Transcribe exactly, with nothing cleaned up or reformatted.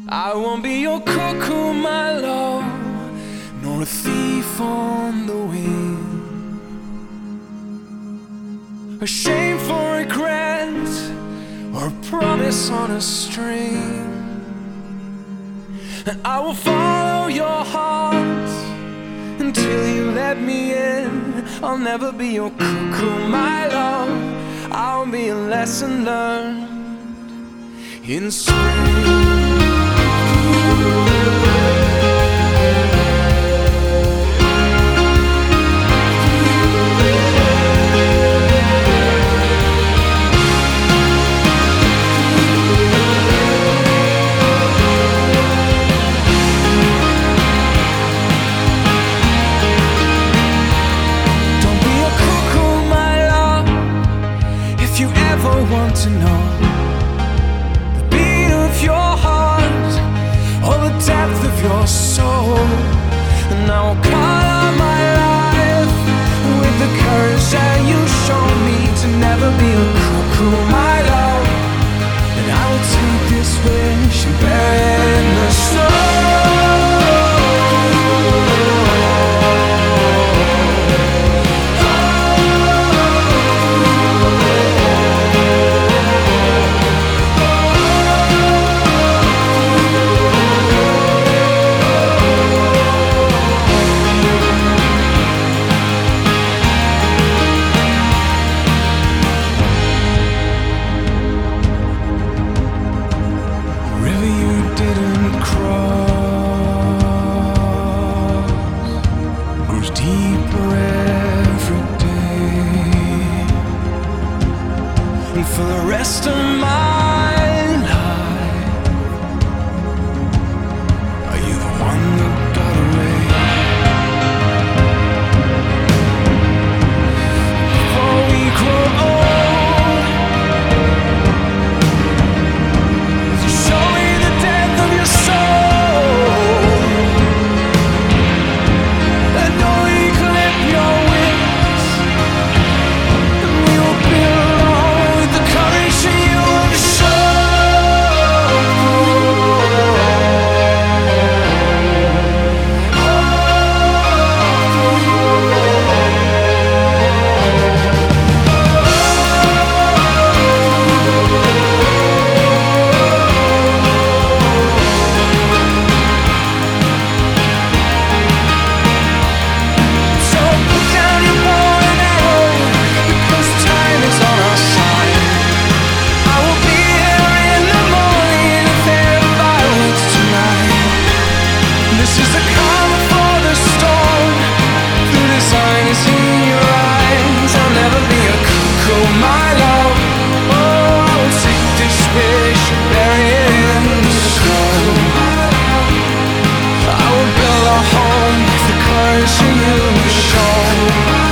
I won't be your cuckoo, my love, nor a thief on the wing, a shameful regret or a promise on a string. And I will follow your heart until you let me in. I'll never be your cuckoo, my love. I'll be a lesson learned in spring. Want to know the beat of your heart or the depth of your soul, and I will color my life with the courage that you show me to never be a cuckoo, my love. And I will take this wish and bury it in the snow. For the rest of my life, are you the one that got away? Before we grow old, show me the depth of your soul, and know you clip your wings, and we will build the courage in you to show. So put down your bow and arrow, because time is on our side. I will be here in the morning if there are fireworks tonight. This is the calm before the storm. The design is in your eyes. I'll never be a cuckoo, my love. Oh, I will take this wish and bury it in the snow. I will build a home with the courage in you to show.